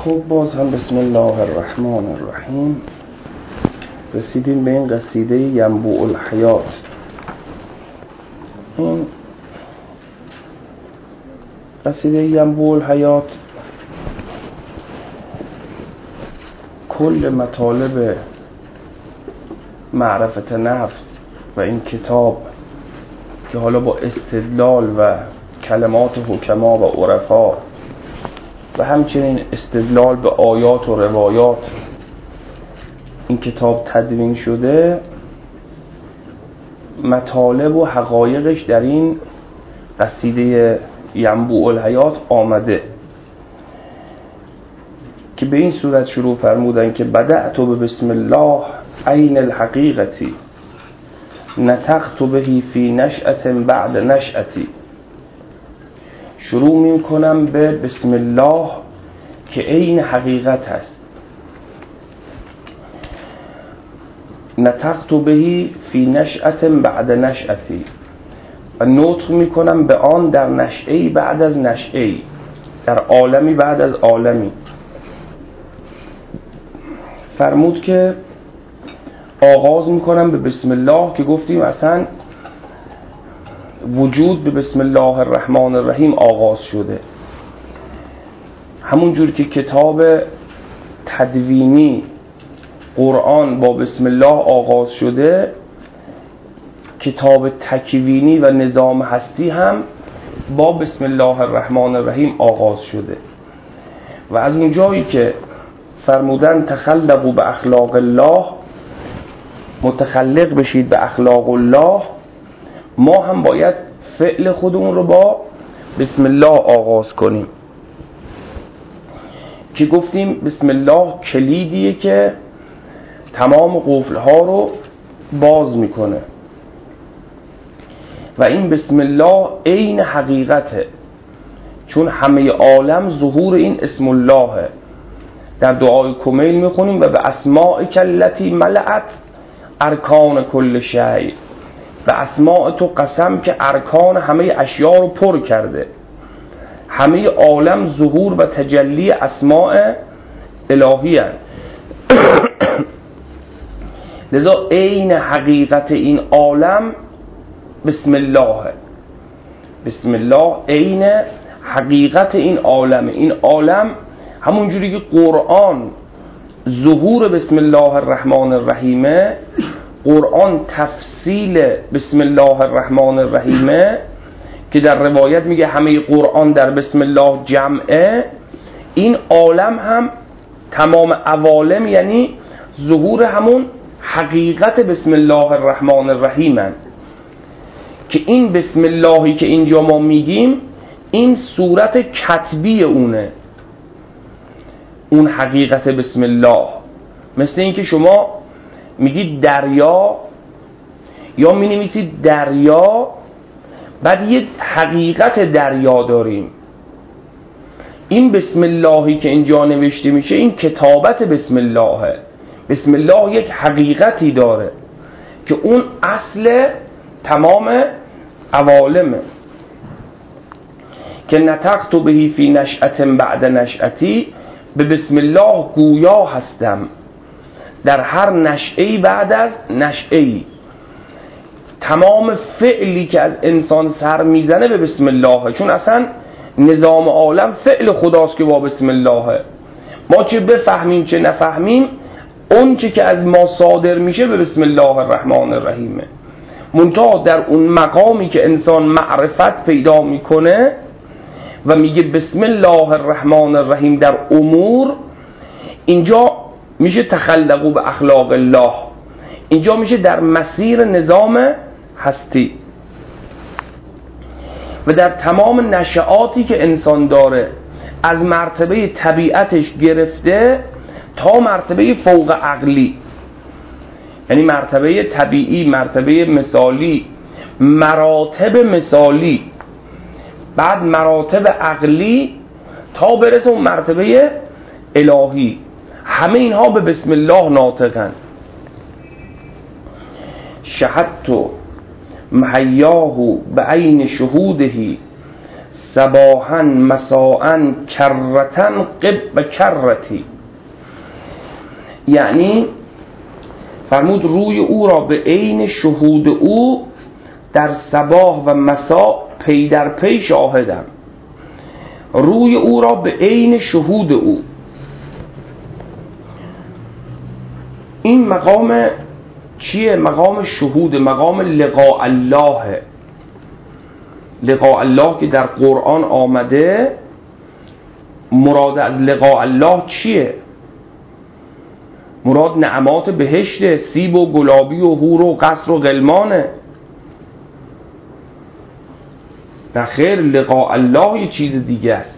خب باز هم بسم الله الرحمن الرحیم رسیدیم به این قصیده ینبوع الحیات. این قصیده ینبوع الحیات کل مطالب معرفت نفس و این کتاب که حالا با استدلال و کلمات حکما و عرفا و همچنین استدلال به آیات و روایات این کتاب تدوین شده، مطالب و حقایقش در این قصیده ینبوع الحیات آمده که به این صورت شروع فرمودن که بدأت بسم الله عین الحقیقتی نطقت به فی نشأة بعد نشأتی. شروع می کنم به بسم الله که عین حقیقت هست. نطقت به فی نشأة بعد نشأتی، و نطق می کنم به آن در نشأه‌ای بعد از نشأه‌ای، در عالمی بعد از عالمی. فرمود که آغاز می کنم به بسم الله که گفتیم اصلا وجود به بسم الله الرحمن الرحیم آغاز شده. همون جور که کتاب تدوینی قرآن با بسم الله آغاز شده، کتاب تکوینی و نظام هستی هم با بسم الله الرحمن الرحیم آغاز شده. و از اون جایی که فرمودن تخلقوا به اخلاق الله، متخلق بشید به اخلاق الله، ما هم باید فعل خودمون رو با بسم الله آغاز کنیم که گفتیم بسم الله کلیدیه که تمام قفل‌ها رو باز میکنه و این بسم الله عین حقیقته، چون همه عالم ظهور این اسم اللهه. در دعای کمیل میخونیم و به اسمائک التی ملأت ارکان کل شیء، و اسماء تو قسم که ارکان همه اشیاء رو پر کرده. همه عالم ظهور و تجلی اسماء الهی هست. لذا عین حقیقت این عالم بسم الله، بسم الله عین حقیقت این عالم. این عالم همون جوری که قرآن ظهور بسم الله الرحمن الرحیمه، قرآن تفصیل بسم الله الرحمن الرحیمه که در روایت میگه همه قرآن در بسم الله جمعه. این عالم هم تمام عوالم یعنی ظهور همون حقیقت بسم الله الرحمن الرحیم هست که این بسم اللهی که اینجا ما میگیم این صورت کتبی اونه، اون حقیقت بسم الله. مثل این که شما میگید دریا یا می نویسید دریا، بعد یه حقیقت دریا داریم. این بسم اللهی که اینجا نوشته میشه این کتابت بسم اللهه. بسم الله یک حقیقتی داره که اون اصل تمام عوالمه که نطقت به فی نشأة بعد نشأتی، به بسم الله گویا هستم در هر نشأه‌ای بعد از نشأه‌ای. تمام فعلی که از انسان سر میزنه به بسم الله، چون اصلا نظام عالم فعل خداست که با بسم الله. ما چه بفهمیم چه نفهمیم، اون چه که از ما صادر میشه به بسم الله الرحمن الرحیمه. منتها در اون مقامی که انسان معرفت پیدا میکنه و میگه بسم الله الرحمن الرحیم در امور، اینجا میشه تخلقوا به اخلاق الله، اینجا میشه در مسیر نظام هستی. و در تمام نشعاتی که انسان داره، از مرتبه طبیعتش گرفته تا مرتبه فوق عقلی، یعنی مرتبه طبیعی، مرتبه مثالی، مراتب مثالی، بعد مراتب عقلی تا برسه اون مرتبه الهی، همه اینها به بسم الله ناطقن. شهدت محیاه بعین شهوده صباحا مساء کرتن قب کرتی، یعنی فرمود روی او را به عین شهود او در صباح و مساء پی در پی شاهدم. روی او را به عین شهود او، این مقام چیه؟ مقام شهود، مقام لقاء الله. لقاء الله که در قرآن آمده، مراد از لقاء الله چیه؟ مراد نعمات بهشت، سیب و گلابی و حور و قصر و غلمانه. نه خیر، لقاء الله یه چیز دیگه است.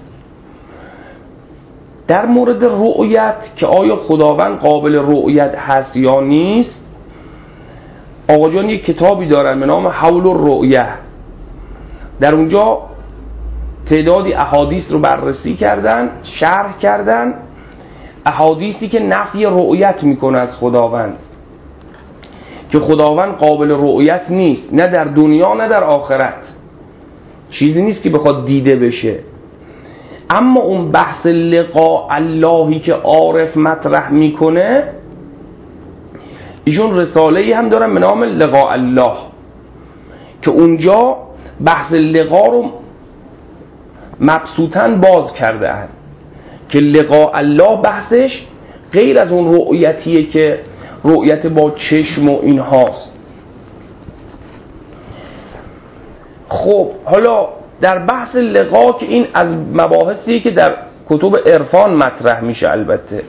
در مورد رؤیت که آیا خداوند قابل رؤیت هست یا نیست، آقا جان یک کتابی دارن به نام حول الرؤیه، در اونجا تعدادی احادیث رو بررسی کردن، شرح کردن، احادیثی که نفی رؤیت میکنه از خداوند، که خداوند قابل رؤیت نیست، نه در دنیا نه در آخرت، چیزی نیست که بخواد دیده بشه. اما اون بحث لقاء اللهی که عارف مطرح میکنه، ایشون رساله‌ای هم دارن به نام لقاء الله که اونجا بحث لقاء رو مبسوطاً باز کرده اند، که لقاء الله بحثش غیر از اون رؤیتیه که رؤیت با چشم و این هاست. خب حالا در بحث لقا که این از مباحثی که در کتب عرفان مطرح میشه، البته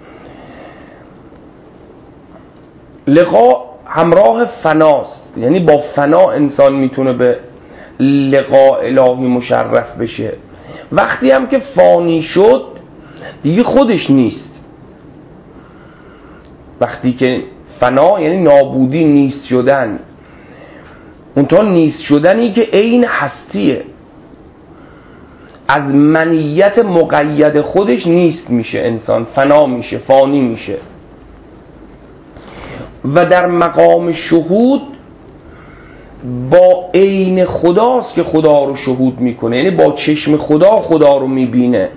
لقا همراه فناست، یعنی با فنا انسان میتونه به لقاء الهی مشرف بشه. وقتی هم که فانی شد دیگه خودش نیست. وقتی که فنا یعنی نابودی، نیست شدن، اونطور نیست شدنی که عین هستیه، از منیت مقید خودش نیست میشه، انسان فنا میشه، فانی میشه. و در مقام شهود با عین خداست که خدا رو شهود میکنه، یعنی با چشم خدا رو میبینه.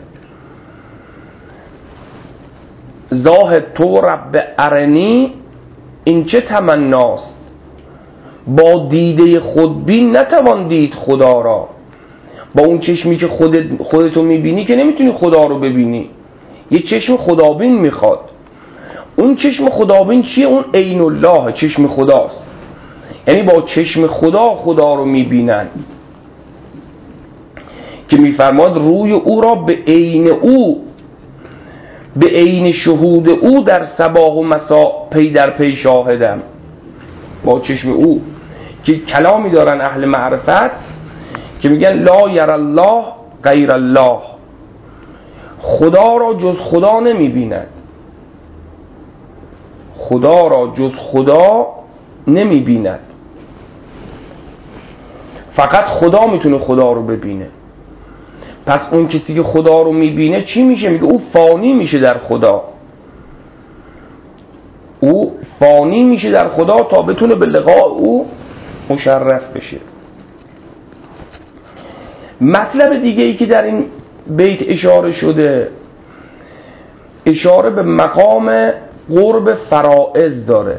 زاهد تو رب ارنی این چه تمناست، با دیده خودبین نتوان دید خدا را. با اون چشمی که خودتو میبینی که نمیتونی خدا رو ببینی، یه چشم خدابین میخواد. اون چشم خدابین چیه؟ اون عین الله، چشم خداست، یعنی با چشم خدا رو میبینن، که میفرماد روی او را به عین او، به عین شهود او در صباح و مساء پی در پی شاهدم. با چشم او، که کلامی دارن اهل معرفت که میگن لا یر الله غیر الله، خدا را جز خدا نمیبیند، خدا را جز خدا نمیبیند، فقط خدا میتونه خدا رو ببینه. پس اون کسی که خدا رو میبینه چی میشه؟ میگه او فانی میشه در خدا، او فانی میشه در خدا تا بتونه به لقاء او مشرف بشه. مطلب دیگه ای که در این بیت اشاره شده، اشاره به مقام قرب فرائض داره.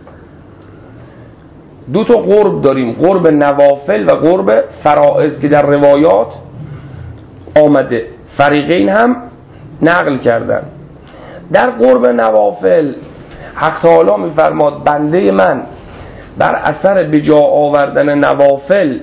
دو تا قرب داریم، قرب نوافل و قرب فرائض که در روایات آمده، فریقین هم نقل کردن. در قرب نوافل حق تعالی میفرماد بنده من بر اثر به جا آوردن نوافل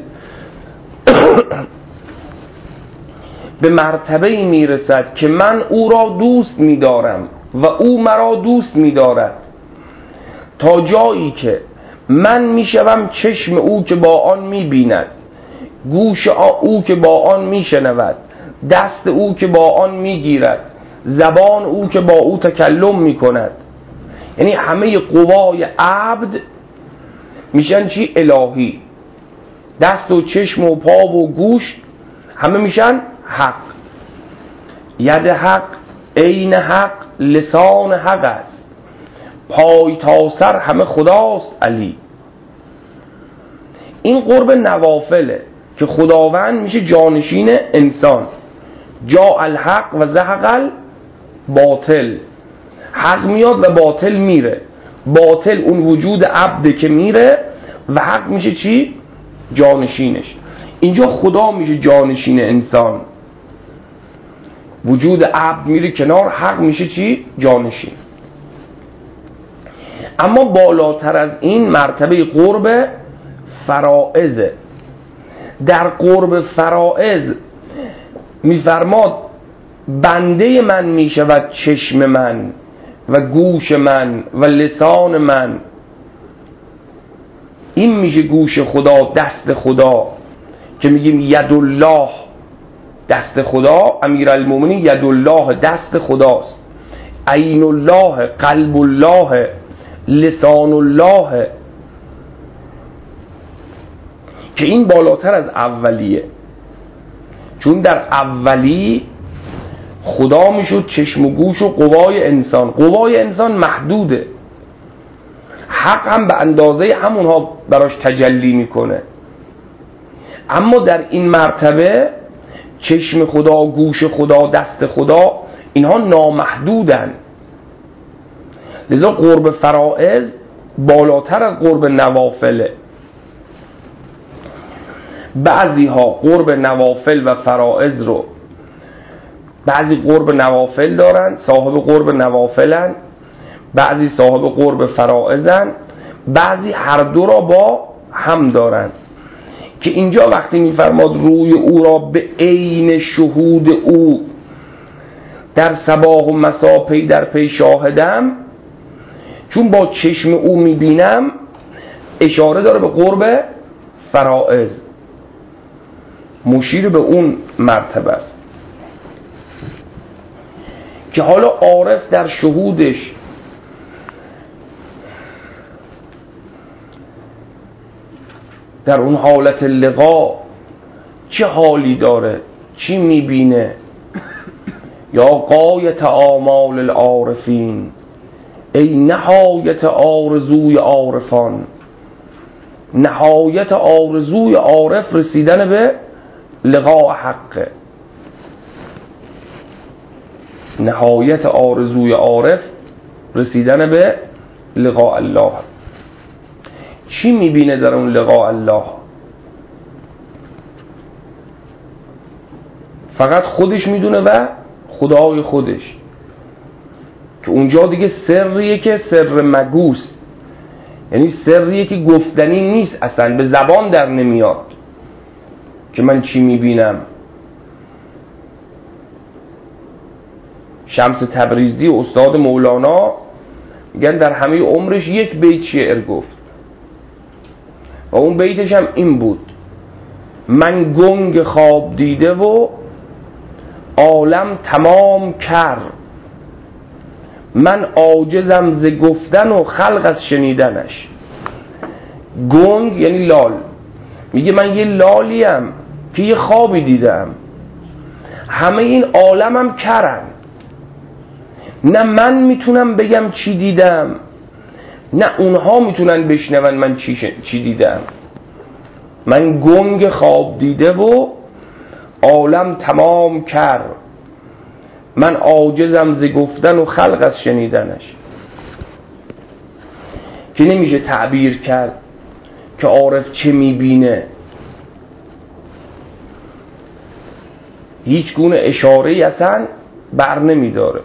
به مرتبه‌ای میرسد که من او را دوست می‌دارم و او مرا دوست می‌دارد، تا جایی که من میشوم چشم او که با آن می‌بیند، گوش او که با آن میشنود، دست او که با آن میگیرد، زبان او که با او تکلم میکند. یعنی همه قوای عبد میشن چی؟ الهی. دست و چشم و پا و گوش همه میشن حق. ید حق، عین حق، لسان حق است، پای تا سر همه خداست علی. این قرب نوافله. که خداوند میشه جانشین انسان. جاء الحق و زهق الباطل، حق میاد و باطل میره. باطل اون وجود عبده که میره و حق میشه چی؟ جانشینش. اینجا خدا میشه جانشین انسان، وجود عبد میره کنار، حق میشه چی؟ جانشین. اما بالاتر از این مرتبه قرب فرائضه. در قرب فرائض میفرماد بنده من میشود چشم من و گوش من و لسان من. این میشه گوش خدا، دست خدا که میگیم ید الله، دست خدا. امیرالمومنین ید الله، دست خداست. عین الله، قلب الله، لسان الله، که این بالاتر از اولیه. چون در اولی خدا میشد چشم و گوش و قوای انسان. قوای انسان محدوده، حق هم به اندازه همونها براش تجلی میکنه. اما در این مرتبه چشم خدا، گوش خدا، دست خدا، اینها نامحدودن. لذا قرب فرائض بالاتر از قرب نوافله. بعضی ها قرب نوافل و فرائض رو، بعضی قرب نوافل دارن، صاحب قرب نوافلن، بعضی صاحب قرب فرائضن، بعضی هر دو را با هم دارن. که اینجا وقتی میفرماد روی او را به عین شهود او در صباح و مسا پی در پی شاهدم، چون با چشم او میبینم، اشاره داره به قرب فرائض، مشیر به اون مرتبه است که حالا عارف در شهودش در اون حالت لقا چه حالی داره، چی میبینه. یا غایت آمال العارفین، ای نهایت آرزوی عارفان. نهایت آرزوی عارف رسیدن به لقاء حقه. نهایت آرزوی عارف رسیدن به لقاء الله. چی میبینه در اون لقاء الله؟ فقط خودش میدونه و خدای خودش، که اونجا دیگه سریه که سر مگوست، یعنی سریه که گفتنی نیست، اصلا به زبان در نمیاد که من چی میبینم. شمس تبریزی استاد مولانا میگن در همه عمرش یک بیت شعر گفت و اون بیتش هم این بود: من گنگ خواب دیده و عالم تمام کر، من عاجزم ز گفتن و خلق از شنیدنش. گنگ یعنی لال، میگه من یه لالیم که یه خوابی دیدم، همه این عالمم کرن، نه من میتونم بگم چی دیدم، نه اونها میتونن بشنون من چی دیدم. من گنگ خواب دیده و عالم تمام کر، من عاجزم ز گفتن و خلق از شنیدنش. که نمیشه تعبیر کرد که عارف چه میبینه، هیچ گونه اشاره‌ای اصلا بر نمیداره.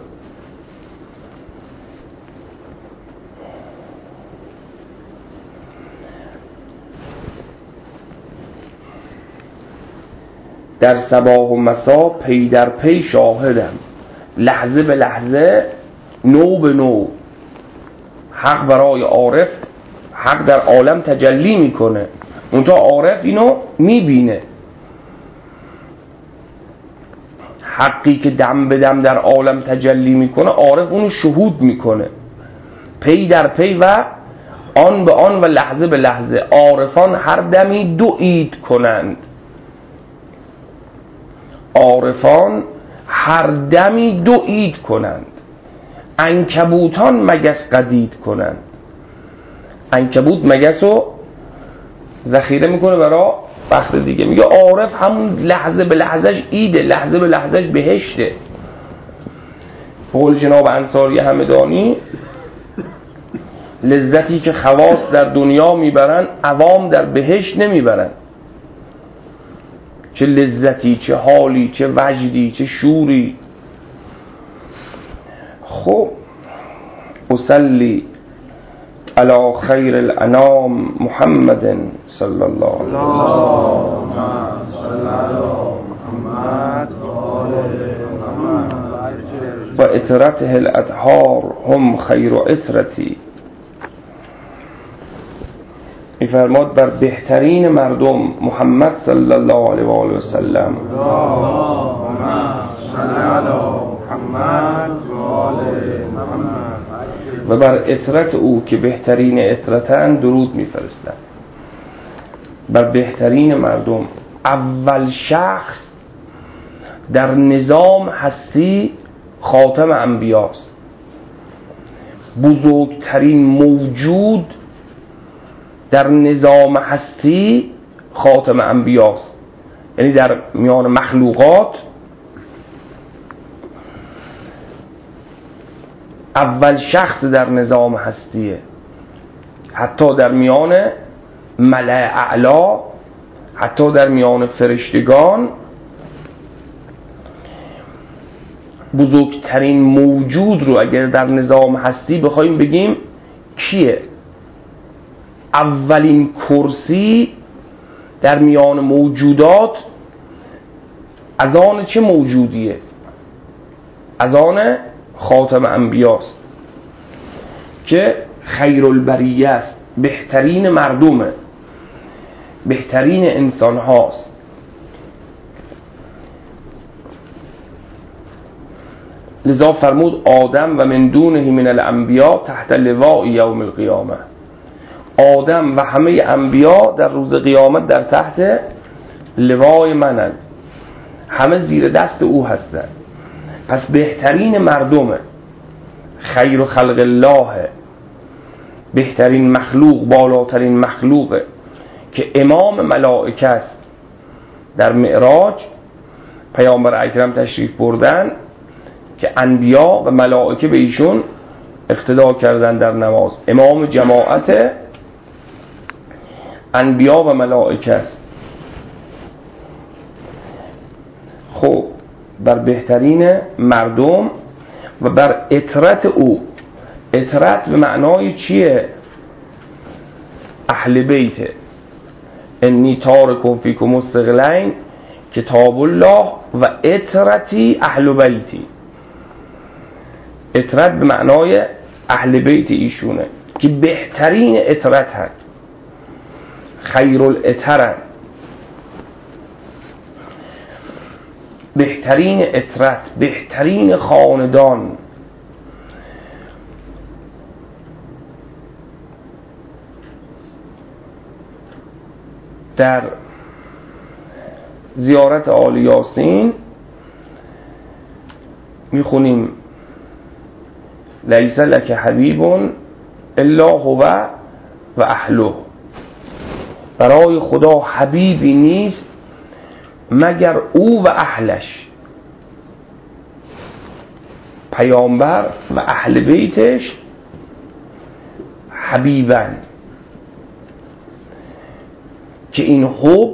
در صباح و مسا پی در پی شاهدم، لحظه به لحظه، نو به نو. حق برای عارف، حق در عالم تجلی میکنه، اونتا عارف اینو میبینه. حقی که دم به دم در عالم تجلی میکنه، عارف اونو شهود میکنه، پی در پی و آن به آن و لحظه به لحظه. عارفان هر دمی دو عید کنند، عارفان هر دمی دو عید کنند، عنکبوتان مگس قدید کنند. عنکبوت مگس رو ذخیره میکنه برای وقت دیگه میگه عارف همون لحظه به لحظهش ایده، لحظه به لحظهش بهشته. قول جناب انصاری همدانی لذتی که خواص در دنیا میبرن عوام در بهشت نمیبرن. چه لذتی، چه حالی، چه وجدی، چه شوری. خب اصلی علی خیر الانام محمد صلی الله علیه و اطرته الاطهار هم خیر اطرتی. می‌فرماد بر بهترین مردم محمد صلی الله علیه و آله و سلم و بر اطرت او که بهترین اطرتن درود میفرستند. بر بهترین مردم، اول شخص در نظام هستی خاتم انبیاست. بزرگترین موجود در نظام هستی خاتم انبیاست، یعنی در میان مخلوقات اول شخص در نظام هستیه. حتی در میان ملأ اعلا، حتی در میان فرشتگان، بزرگترین موجود رو اگر در نظام هستی بخوایم بگیم کیه، اولین کرسی در میان موجودات از آن چه موجودیه؟ از آن خاتم انبیاست که خیر البریه است، بهترین مردمه، بهترین انسان هاست. لذا فرمود آدم و من دونه من الانبیا تحت لواء یوم القیامه. آدم و همه انبیا در روز قیامت در تحت لوای منن، همه زیر دست او هستن. پس بهترین مردمه، خیر خلق الله، بهترین مخلوق، بالاترین مخلوقه که امام ملائکه است. در معراج پیامبر اکرم تشریف بردن که انبیا و ملائکه به ایشون اقتدا کردن در نماز. امام جماعت انبیا و ملائکه است. خب بر بهترین مردم و بر اطرت او. اطرت به معنای چیه؟ اهل بیت. انی تارکم فیکم الثقلین کتاب الله و اطرتی اهل بیتی. اطرت به معنای اهل بیت ایشونه که بهترین اطرت هست، خیر الاطرن، بهترین اطرت، بهترین خاندان. در زیارت آل یاسین میخونیم لیس لک حبیب الا هو و اهله. برای خدا حبیبی نیست مگر او و اهلش. پیامبر و اهل بیتش حبیبن که این حب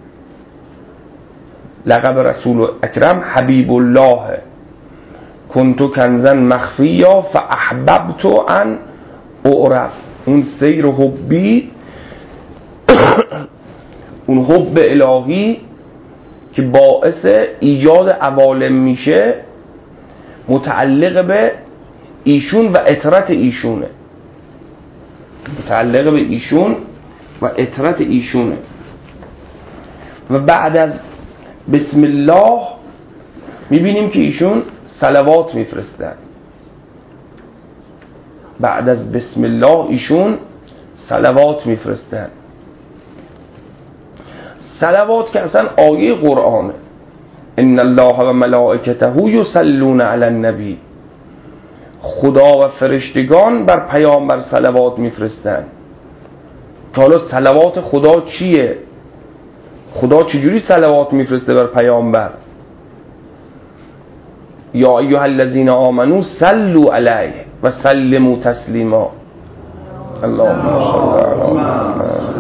لقب رسول اکرم حبیب الله. کنتو کنزن مخفیا فاحببت ان اعرف. اون سیر حبی، اون حب الهی که باعث ایجاد عوالم میشه متعلق به ایشون و اطرت ایشونه، متعلق به ایشون و اطرت ایشونه. و بعد از بسم الله میبینیم که ایشون صلوات میفرستن. بعد از بسم الله ایشون صلوات میفرستن. صلوات که اصلا آیه قرآنه. ان الله و ملائکته یصلون علی النبی. خدا و فرشتگان بر پیامبر صلوات میفرستن. حالا صلوات خدا چیه؟ خدا چجوری صلوات میفرسته بر پیامبر؟ یا ایها الذین آمنو صلوا علیه و سلموا تسلیما. اللهم صل علی محمد.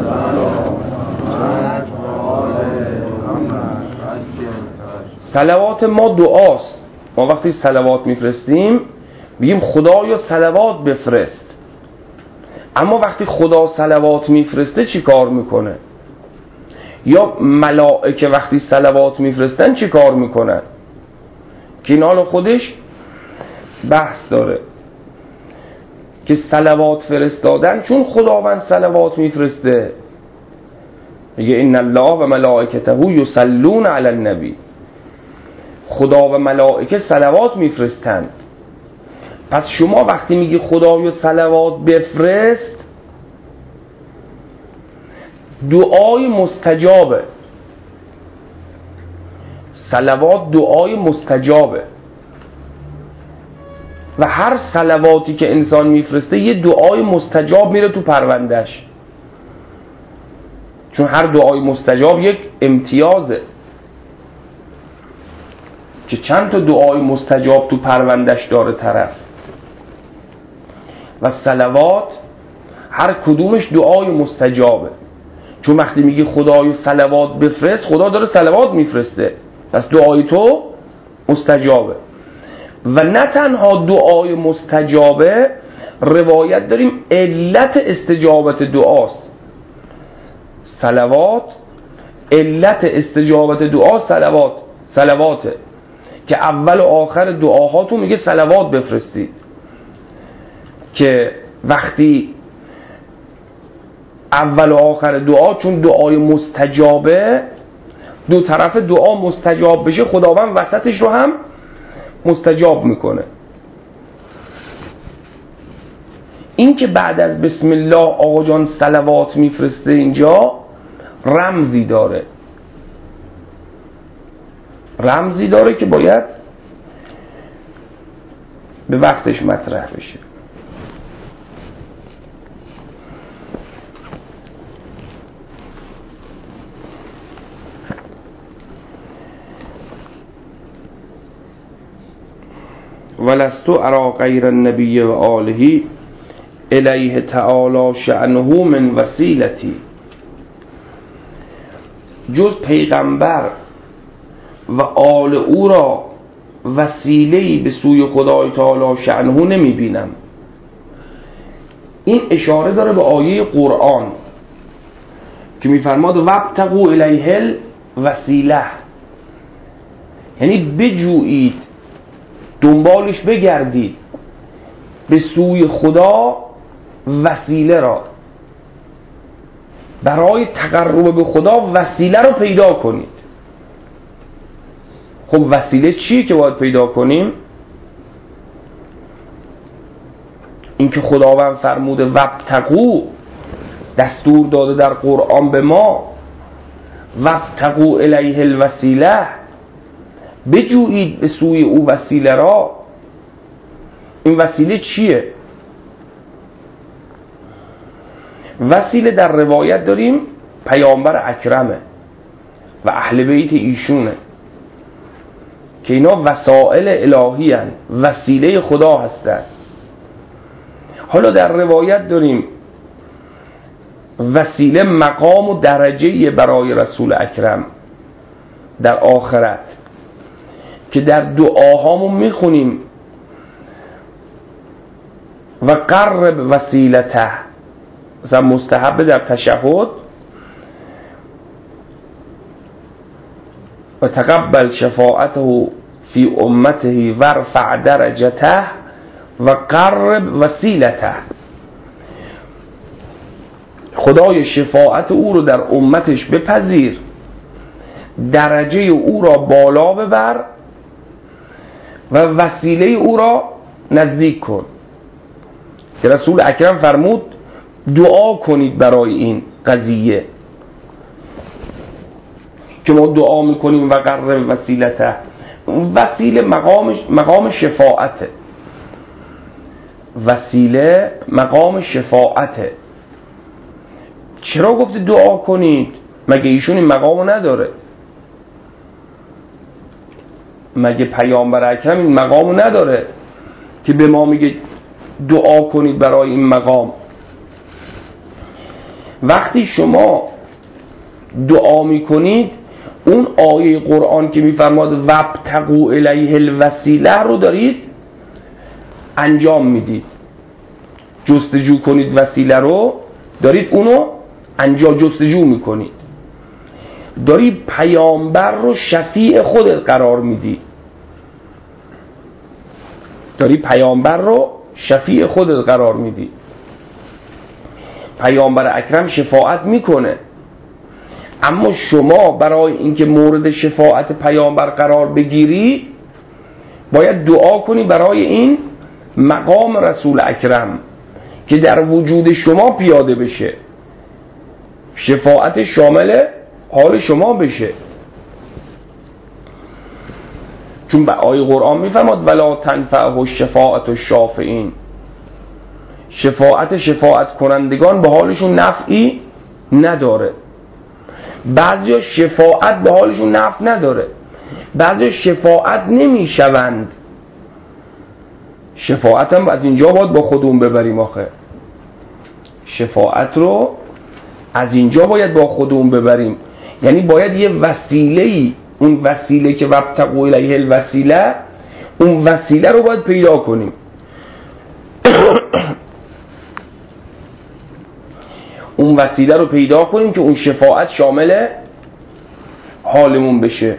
صلوات ما دعاست. ما وقتی صلوات میفرستیم بگیم خدایا صلوات بفرست. اما وقتی خدا صلوات میفرسته چی کار میکنه؟ یا ملائکه وقتی صلوات میفرستن چی کار میکنن؟ که این حال خودش بحث داره که صلوات فرستادن، چون خداوند صلوات میفرسته، میگه ان الله و ملائکته یصلون علی النبی، خدا و ملائکه صلوات میفرستند. پس شما وقتی میگی خدایا صلوات بفرست، دعای مستجابه. صلوات دعای مستجابه و هر صلواتی که انسان میفرسته یه دعای مستجاب میره تو پروندهش، چون هر دعای مستجاب یک امتیازه که چند تا دعای مستجاب تو پروندهش داره طرف. و صلوات هر کدومش دعای مستجابه، چون وقتی میگی خدای صلوات بفرست، خدا داره صلوات میفرسته، پس دعای تو مستجابه. و نه تنها دعای مستجابه، روایت داریم علت استجابت دعاست. صلوات علت استجابت دعا صلواته که اول و آخر دعاهاتون میگه صلوات بفرستید، که وقتی اول و آخر دعا، چون دعای مستجابه، دو طرف دعا مستجاب بشه، خداوند وسطش رو هم مستجاب میکنه. این که بعد از بسم الله آقا جان صلوات میفرسته، اینجا رمزی داره که باید به وقتش مطرح بشه. ولست ارى غیر النبی و آله الیه تعالی شأنه من وسیلتی. جز پیغمبر و آل او را وسیله‌ای به سوی خدای تعالی شأنه نمی بینم. این اشاره داره به آیه قرآن که میفرماد وابتغوا الیه الوسیله، یعنی بجویید، دنبالش بگردید، به سوی خدا وسیله را، برای تقرب به خدا وسیله را پیدا کنید. خب وسیله چیه که باید پیدا کنیم؟ این که خداوند فرموده وابتغوا، دستور داده در قرآن به ما وابتغوا الیه الوسیله، بجویید به سوی او وسیله را. این وسیله چیه؟ وسیله در روایت داریم پیامبر اکرمه و اهل بیت ایشونه که اینا وسائل الهی هن، وسیله خدا هستن. حالا در روایت داریم وسیله مقام و درجه برای رسول اکرم در آخرت، که در دعاهامون میخونیم و قرب وسیلته، مثلا مستحب در تشهد و تقبل شفاعته فی امته ورفع درجته و قرب وسیلته. خدای شفاعت او رو در امتش بپذیر، درجه او را بالا ببر و وسیله او را نزدیک کن. که رسول اکرم فرمود دعا کنید برای این قضیه که ما دعا میکنیم و قرب وسیلته. وسیله مقام شفاعته، وسیله مقام شفاعته. چرا گفته دعا کنید؟ مگه ایشون این مقامو نداره؟ مگه پیامبر اکرم این مقامو نداره که به ما میگه دعا کنید برای این مقام؟ وقتی شما دعا میکنید اون آیه قرآن که میفرماد وابتغوا الیه الوسیله رو دارید انجام میدید. جستجو کنید وسیله رو، دارید اونو جستجو میکنید، داری پیامبر رو شفیع خودت قرار میدی، داری پیامبر رو شفیع خودت قرار میدی. پیامبر اکرم شفاعت میکنه، اما شما برای اینکه مورد شفاعت پیامبر قرار بگیری باید دعا کنی برای این مقام رسول اکرم که در وجود شما پیاده بشه، شفاعت شامل حال شما بشه. چون به آیه قرآن میفرماد ولا تنفعه الشفاعة الشافعین، شفاعت کنندگان به حالشون نفعی نداره. بعضیا شفاعت به حالشون نفع نداره، بعضیا شفاعت نمیشوند. شفاعت هم از اینجا باید با خودمون ببریم آخه، شفاعت رو از اینجا باید با خودمون ببریم. یعنی باید یه وسیله‌ای، اون وسیله که وابتغوا الیه الوسیله، اون وسیله رو باید پیدا کنیم. اون وسیله رو پیدا کنیم که اون شفاعت شامل حالمون بشه.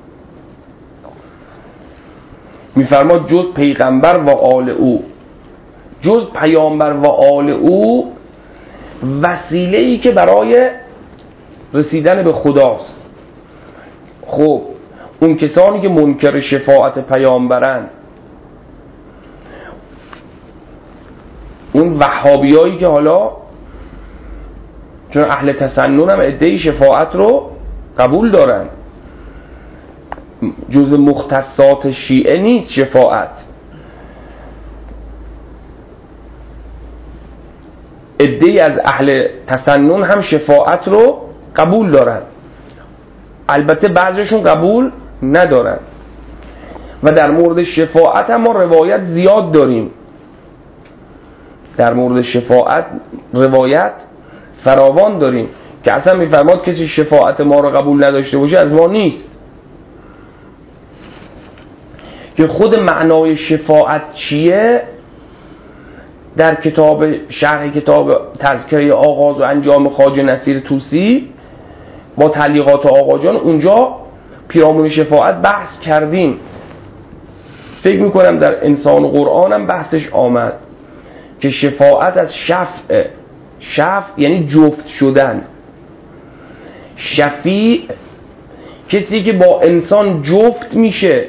میفرماد جز پیغمبر و آل او، جز پیامبر و آل او وسیله‌ای که برای رسیدن به خداست. خب اون کسانی که منکر شفاعت پیامبرن، اون وهابیایی که حالا چون اهل تسنن هم ادعای شفاعت رو قبول دارن، جز مختصات شیعه نیست شفاعت، ادعای از اهل تسنن هم شفاعت رو قبول دارن، البته بعضیشون قبول ندارن. و در مورد شفاعت هم ما روایت زیاد داریم، در مورد شفاعت روایت فراوان داریم که اصلا میفرماد کسی شفاعت ما رو قبول نداشته باشه از ما نیست. که خود معنای شفاعت چیه در کتاب شرح کتاب تذکره آغاز و انجام خواجه نصیر طوسی با تعلیقات آقا جان اونجا پیرامون شفاعت بحث کردیم. فکر میکنم در انسان و قرآن هم بحثش آمد که شفاعت از شفع یعنی جفت شدن. شفیع کسی که با انسان جفت میشه،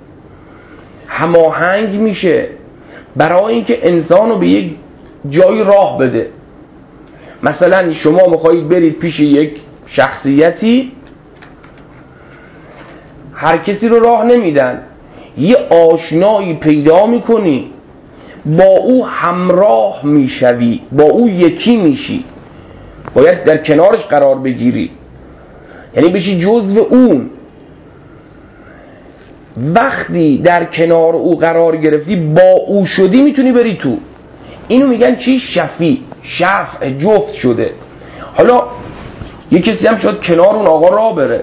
هماهنگ میشه برای اینکه انسان رو به یک جای راه بده. مثلا شما میخواهید برید پیش یک شخصیتی، هر کسی رو راه نمیدن، یه آشنایی پیدا میکنی، با او همراه میشوی، با او یکی میشی، باید در کنارش قرار بگیری، یعنی بشی جزو اون. وقتی در کنار او قرار گرفتی، با او شدی، میتونی بری تو. اینو میگن چی؟ شفع جفت شده. حالا یه کسی هم شاید کنار اون آقا راه بره،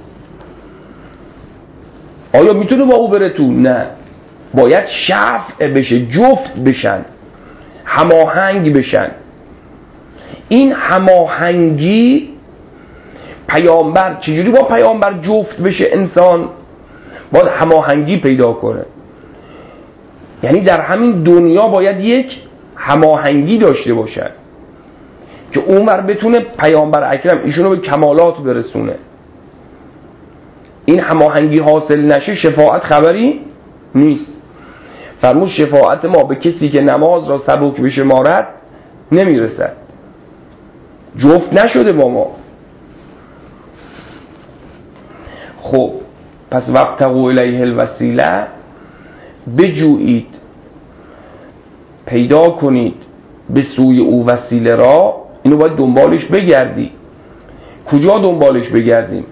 آیا میتونه با او بره تو؟ نه، باید شفع بشه، جفت بشن، هماهنگ بشن. این هماهنگی پیامبر چجوری با پیامبر جفت بشه؟ انسان باید هماهنگی پیدا کنه، یعنی در همین دنیا باید یک هماهنگی داشته باشن که اونور بتونه پیامبر اکرم ایشونو به کمالات برسونه. این هماهنگی حاصل نشه شفاعت خبری نیست. فرمود شفاعت ما به کسی که نماز را سبک بشمارد نمیرسد، جفت نشده با ما. خب پس وابتغوا الیه الوسیله، بجویید، پیدا کنید به سوی او وسیله را. اینو باید دنبالش بگردی. کجا دنبالش بگردیم؟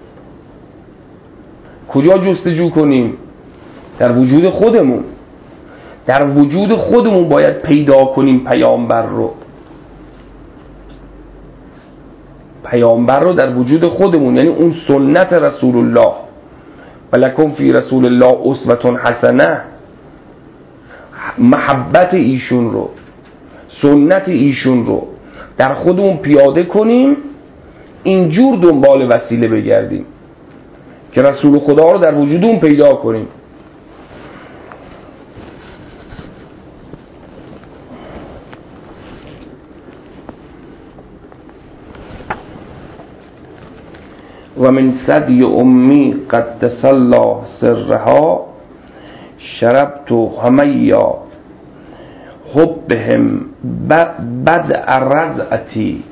کجا جستجو کنیم؟ در وجود خودمون. در وجود خودمون باید پیدا کنیم پیامبر رو. پیامبر رو در وجود خودمون، یعنی اون سنت رسول الله. ولکم فی رسول الله اسوة حسنه، محبت ایشون رو، سنت ایشون رو در خودمون پیاده کنیم، اینجور دنبال وسیله بگردیم که رسول خدا رو در وجودمون پیدا کنیم. و من ثدی امی قدس الله سرها شربت همیا حبهم بدء رضعتی.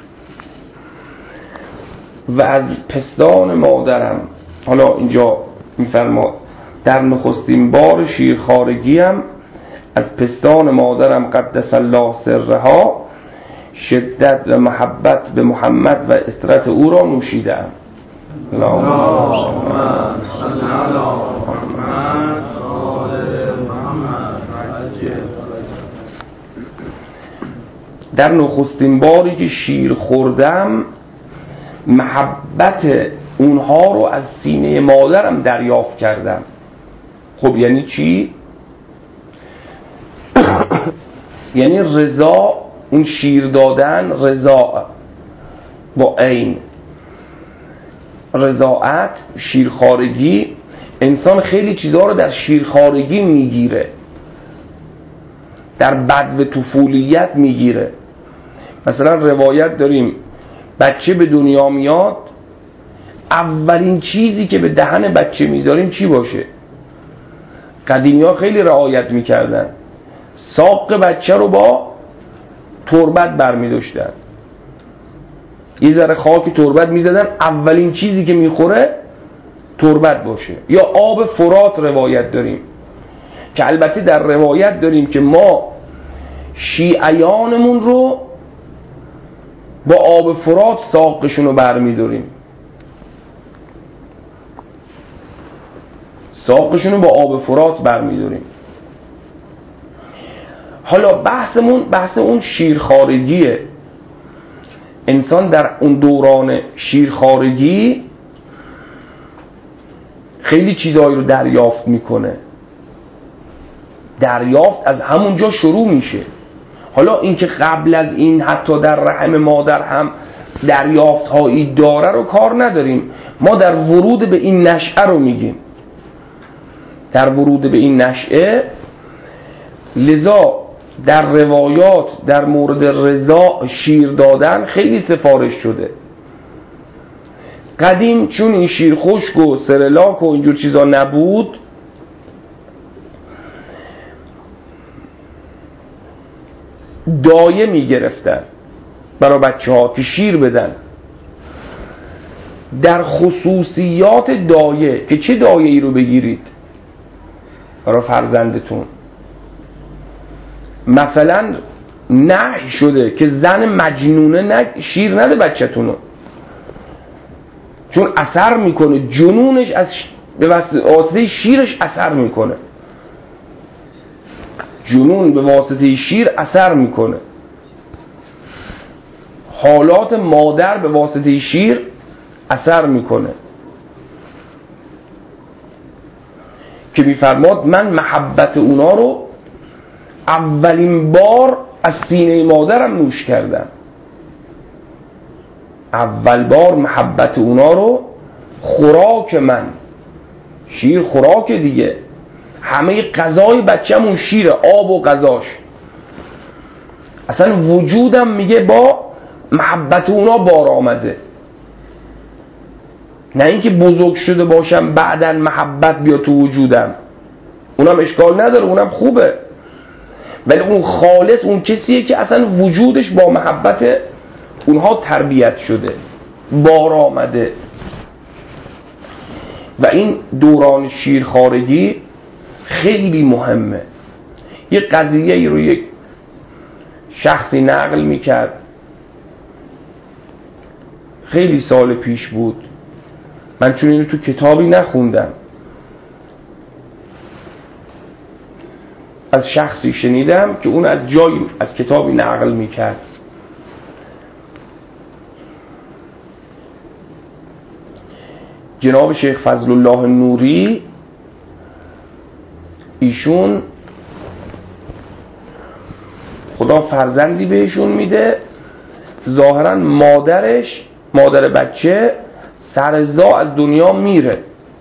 و از پستان مادرم، حالا اینجا میفرما در نخستین بار شیرخوارگیم از پستان مادرم قدس الله سرها شدت و محبت به محمد و عطرت او را نوشیدم. اللهم صل علی محمد و آل محمد. در نخستین باری که شیر خوردم محبت اونها رو از سینه مادرم دریافت کردم. خب یعنی چی؟ یعنی رضا، اون شیر دادن، رضا با عین، رضاعت، شیرخوارگی. انسان خیلی چیزها رو در شیرخوارگی میگیره، در بدو طفولیت میگیره. مثلا روایت داریم بچه به دنیا میاد، اولین چیزی که به دهن بچه میذاریم چی باشه؟ قدیمی ها خیلی رعایت میکردن، ساق بچه رو با تربت برمیداشتن، یه ذره خاک تربت میزدن، اولین چیزی که میخوره تربت باشه. یا آب فرات روایت داریم که البته در روایت داریم که ما شیعیانمون رو با آب فرات ساقشون رو برمیداریم، ساقشون رو با آب فرات برمیداریم. حالا بحث اون شیرخوارگیه. انسان در اون دوران شیرخوارگی خیلی چیزایی رو دریافت میکنه، دریافت از همونجا شروع میشه. حالا اینکه قبل از این حتی در رحم مادر هم دریافت هایی داره رو کار نداریم، ما در ورود به این نشأه رو میگیم، در ورود به این نشأه. لذا در روایات در مورد رضا شیر دادن خیلی سفارش شده. قدیم چون این شیر خشک و سرلاک و اینجور چیزا نبود، دایه میگرفتن برای بچه ها که شیر بدن. در خصوصیات دایه که چه دایه ای رو بگیرید برای فرزندتون، مثلا نهی شده که زن مجنونه شیر نده بچه‌تونو، چون اثر میکنه، جنونش از به واسطه شیرش اثر میکنه، جنون به واسطه شیر اثر میکنه، حالات مادر به واسطه شیر اثر میکنه. که میفرماد من محبت اونا رو اولین بار از سینه مادرم نوش کردم، اول بار محبت اونا رو، خوراک من شیر، خوراک دیگه، همه غذای بچه‌مون شیره، آب و غذاش. اصلا وجودم میگه با محبت اونا بار آمده، نه اینکه بزرگ شده باشم بعدن محبت بیا تو وجودم، اونم اشکال نداره، اونم خوبه، ولی اون خالص اون کسیه که اصلا وجودش با محبت اونها تربیت شده، بار آمده. و این دوران شیرخوارگی خیلی مهمه. یه قضیه رو یک شخصی نقل میکرد، خیلی سال پیش بود، من چون اینو تو کتابی نخوندم، از شخصی شنیدم که اون از جایی از کتابی نقل میکرد. جناب شیخ فضل الله نوری، ایشون خدا فرزندی بهشون میده، ظاهرا مادر بچه سرزا از دنیا میره،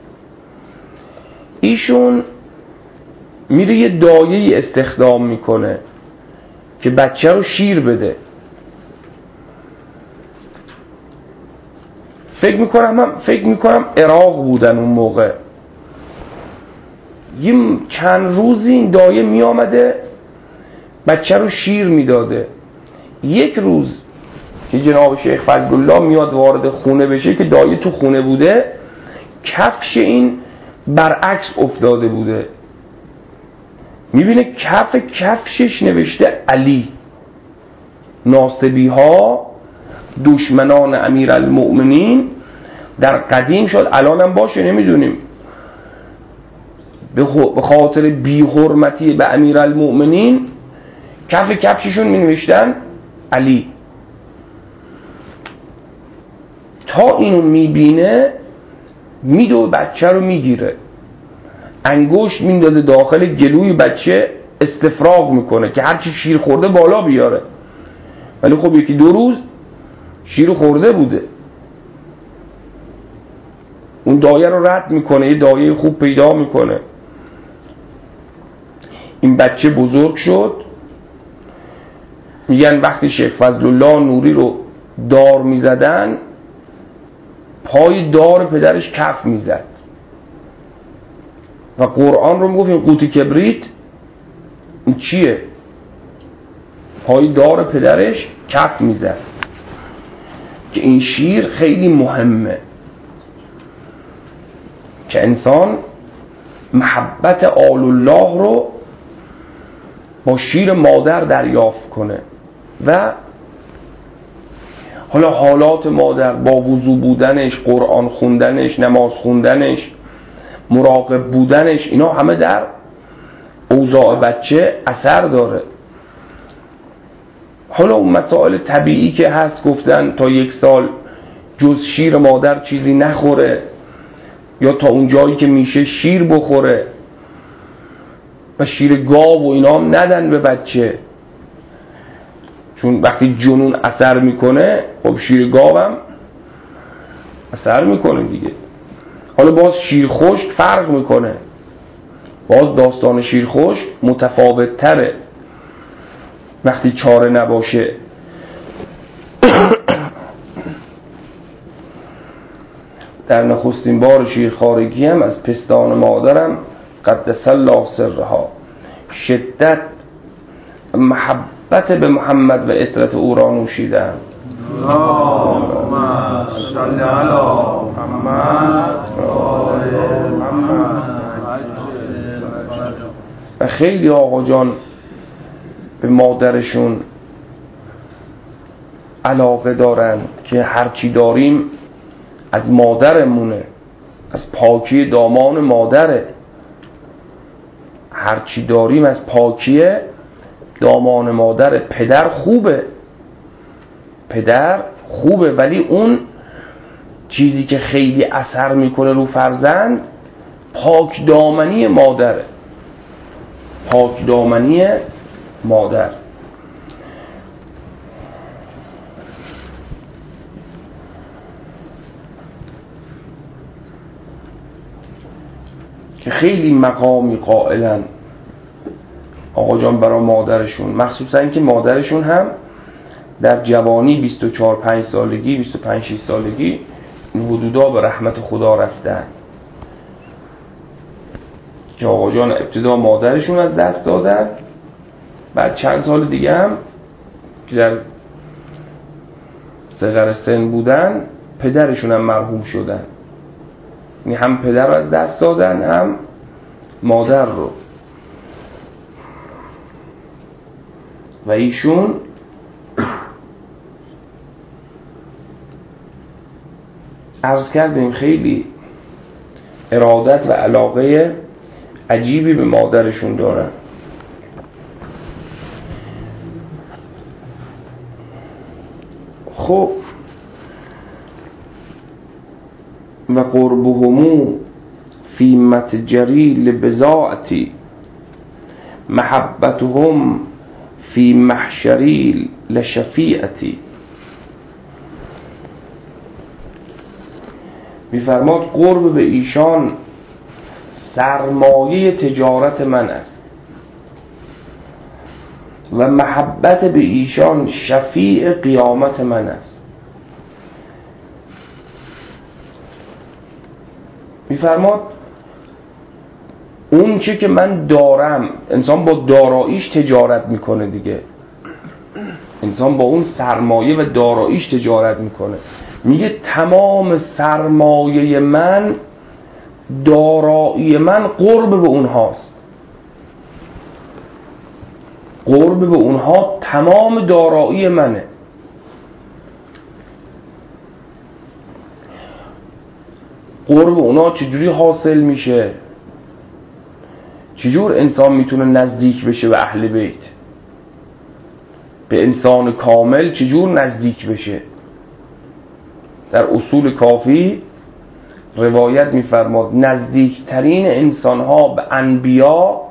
ایشون میره یه دایه‌ای استخدام میکنه که بچه رو شیر بده. فکر میکنم عراق بودن اون موقع. یه چند روزی این دایه میامده بچه رو شیر میداده. یک روز که جناب شیخ فضل الله میاد وارد خونه بشه که دایه تو خونه بوده، کفش این برعکس افتاده بوده، میبینه کف کفشش نوشته علی. ناصبی ها دشمنان امیرالمؤمنین در قدیم، شد الانم باشه نمیدونیم، به خاطر بی حرمتی به امیرالمؤمنین کف کفششون می نوشتن علی. تا اینو میبینه میدو بچه رو میگیره، انگشت میندازه داخل گلوی بچه، استفراغ میکنه که هرچی شیر خورده بالا بیاره. ولی خب یکی دو روز شیر خورده بوده. اون دایه رو رد میکنه، یه دایه خوب پیدا میکنه. این بچه بزرگ شد. میگن وقتی شیخ فضل الله نوری رو دار میزدن، پای دار پدرش کف میزد و قرآن رو میگفت این قوطی کبریت این چیه؟ پای دار پدرش کف میزد که این شیر خیلی مهمه که انسان محبت آل الله رو با شیر مادر دریافت کنه. و حالا حالات مادر با وضو بودنش، قرآن خوندنش، نماز خوندنش، مراقب بودنش، اینا همه در اوضاع بچه اثر داره. حالا اون مسائل طبیعی که هست، گفتن تا 1 سال جز شیر مادر چیزی نخوره، یا تا اون جایی که میشه شیر بخوره، و شیر گاو و اینا هم ندن به بچه، چون وقتی جنون اثر میکنه خب شیر گاو هم اثر میکنه دیگه. حالا باز شیر خشک فرق میکنه، باز داستان شیر خشک متفاوت تره وقتی چاره نباشه. در نخستین بار شیرخوارگی هم از پستان مادرم قدس الله سرها شدت محبت به محمد و عطرت او را نوشیدم. اللهم صل علی محمد و آل محمد. و خیلی آقا جان به مادرشون علاقه دارن که هرچی داریم از مادرمونه، از پاکی دامان مادره. هرچی داریم از پاکی دامان مادره. پدر خوبه ولی اون چیزی که خیلی اثر میکنه رو فرزند پاک دامنی مادره. پاک دامنی مادر که خیلی مقامی قائلن آقا جان برای مادرشون، مخصوصا اینکه مادرشون هم در جوانی 24-5 سالگی 25-6 سالگی این حدودا به رحمت خدا رفتن، که آقا جان ابتدا مادرشون از دست دادن، بعد چند سال دیگه هم که در صغر سن بودن پدرشون هم مرحوم شدن. یعنی هم پدر رو از دست دادن هم مادر رو. و ایشون عرض کردیم خیلی ارادت و علاقه عجیبی به مادرشون دارن. خب و قربهم فی متجری لبضاعتی محبتهم فی محشری لشفیعتی. می‌فرماد قرب به ایشان سرمایه تجارت من است و محبت به ایشان شفیع قیامت من است. می‌فرماد اون چه که من دارم، انسان با داراییش تجارت میکنه دیگه، انسان با اون سرمایه و داراییش تجارت میکنه. میگه تمام سرمایه من، دارایی من قرب به اونهاست، قرب به اونها تمام دارایی منه. قرب اونها چجوری حاصل میشه؟ چجور انسان میتونه نزدیک بشه به اهل بیت؟ به انسان کامل چجور نزدیک بشه؟ در اصول کافی روایت میفرماد نزدیکترین انسانها به انبیا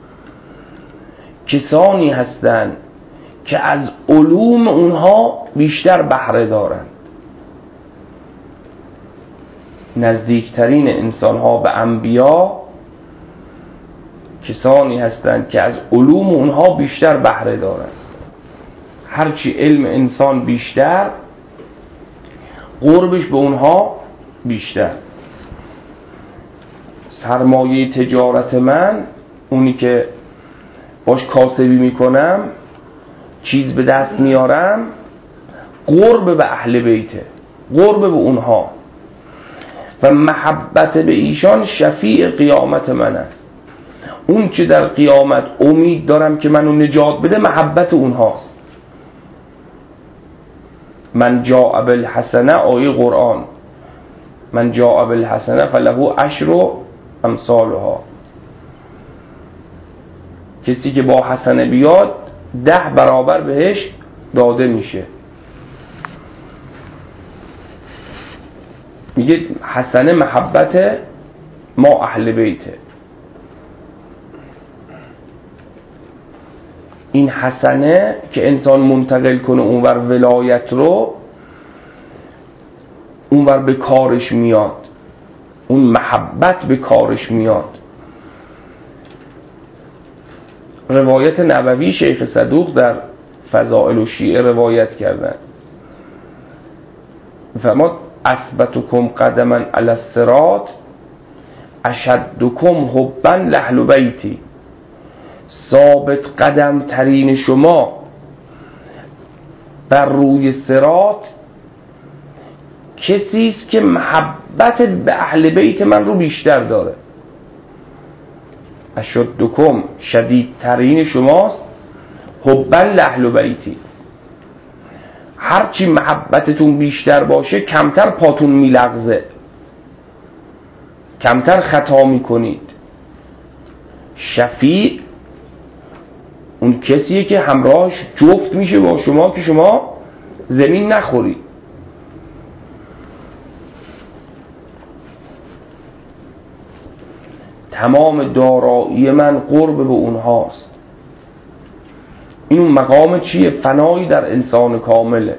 کسانی هستند که از علوم اونها بیشتر بهره دارند. نزدیکترین انسانها به انبیا کسانی هستند که از علوم اونها بیشتر بهره دارند. هرچی علم انسان بیشتر، قربش به اونها بیشتر. سرمایه تجارت من، اونی که باش کاسبی میکنم، چیز به دست میارم، قرب به اهل بیته، قرب به اونها و محبت به ایشان شفیع قیامت من است. اون که در قیامت امید دارم که منو نجات بده، محبت اونهاست. من جاء بالحسنه، آیه قرآن، من جاء بالحسنه فله عشر امثالها. کسی که با حسنه بیاد 10 برابر بهش داده میشه. میگه حسنه محبت ما اهل بیته. این حسنه که انسان منتقل کنه اونور ولایت رو، اونور به کارش میاد، اون محبت به کارش میاد. روایت نبوی شیخ صدوق در فضائل الشیعه روایت کردن، می‌فرماد اثبتکم قدما علی الصراط اشدکم حبا لاهل بیتی. ثابت قدم ترین شما بر روی صراط کسی است که محبت به اهل بیت من رو بیشتر داره. اشدکم، شدیدترین شماست، حبا لاهل بیتی. هرچی محبتتون بیشتر باشه کمتر پاتون میلغزه، کمتر خطا میکنید. شفیع اون کسیه که همراهش جفت میشه با شما که شما زمین نخورید. تمام دارایی من قرب به اونهاست. این اون مقام چیه؟ فنایی در انسان کامله،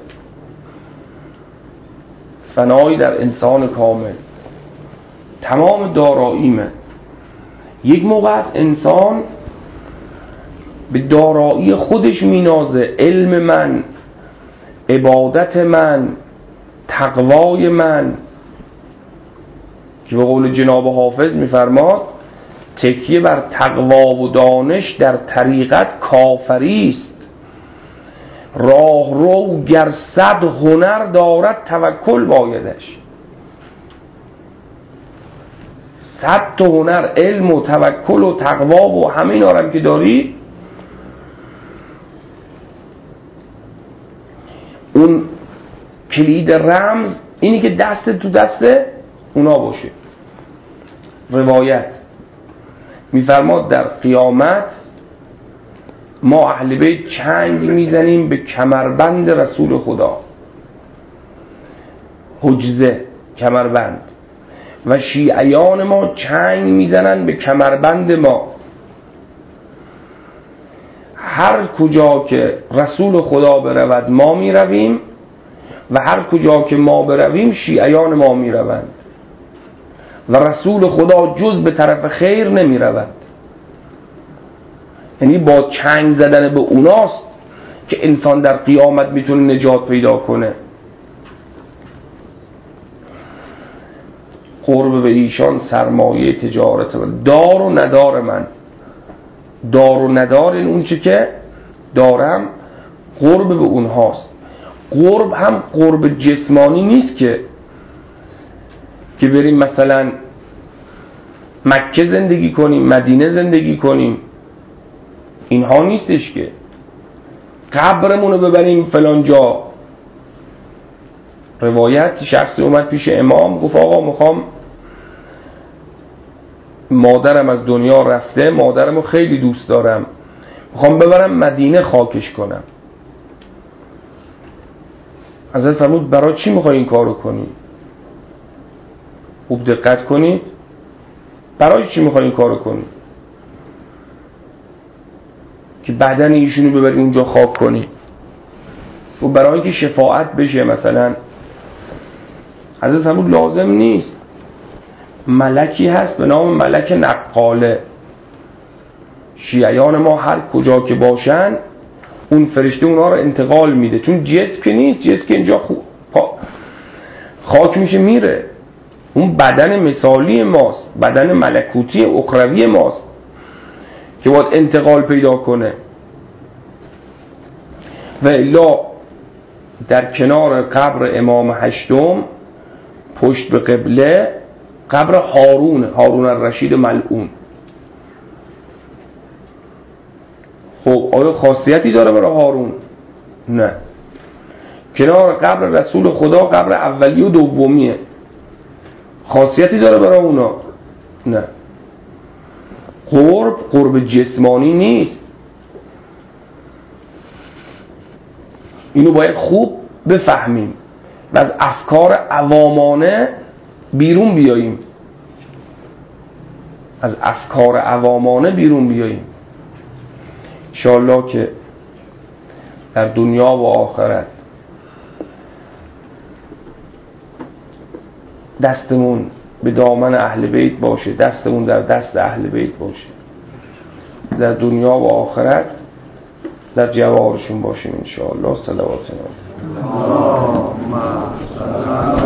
فنایی در انسان کامل. تمام دارایی من. یک موقع از انسان به دارایی خودش مینازه، علم من، عبادت من، تقوای من، که به قول جناب حافظ میفرماد تکیه بر تقوا و دانش در طریقت کافری است. راه رو گر 100 هنر دارد توکل بایدش. 100 تا هنر، علم و توکل و تقوا و همه اینا هم که داری، اون کلید رمز اینی که دست تو دست اونا باشه. روایت میفرماد در قیامت ما اهل بیت چنگ میزنیم به کمربند رسول خدا، حجزه کمربند، و شیعیان ما چنگ میزنن به کمربند ما. هر کجا که رسول خدا برود ما میرویم و هر کجا که ما برویم شیعیان ما میروند و رسول خدا جز به طرف خیر نمیرود. یعنی با چنگ زدن به اوناست که انسان در قیامت میتونه نجات پیدا کنه. قرب به ایشان سرمایه تجارت من، دار و ندار من. دار و ندار این اون چی که دارم قرب به اونهاست. قرب هم قرب جسمانی نیست که بریم مثلا مکه زندگی کنیم، مدینه زندگی کنیم، اینها نیستش که قبرمونو ببریم فلان جا. روایت شخصی اومد پیش امام گفت آقا میخوام، مادرم از دنیا رفته، مادرمو خیلی دوست دارم، میخوام ببرم مدینه خاکش کنم. حضرت فرمود برای چی میخوای این کارو کنی؟ خوب دقت کنید، برای چی میخوای این کارو کنی؟ که بدن ایشونو ببری اونجا خاک کنی؟ و برای اینکه شفاعت بشه مثلا. حضرت فرمود لازم نیست. ملکی هست به نام ملک نقاله. شیعیان ما هر کجا که باشن اون فرشته اونا رو انتقال میده، چون جسم که نیست، جسم که اینجا خاک میشه میره. اون بدن مثالی ماست، بدن ملکوتی اخروی ماست که باید انتقال پیدا کنه. و الا در کنار قبر امام هشتم پشت به قبله قبر هارون الرشید ملعون. خب آیا خاصیتی داره برای هارون؟ نه. کنار قبر رسول خدا قبر اولی و دومیه، خاصیتی داره برای اونا؟ نه. قرب جسمانی نیست. اینو باید خوب بفهمیم و از افکار عوامانه بیرون بیاییم. از افکار عوامانه بیرون بیاییم انشاءالله که در دنیا و آخرت دستمون به دامن اهل بیت باشه، دستمون در دست اهل بیت باشه، در دنیا و آخرت در جوارشون باشیم انشاءالله. صلوات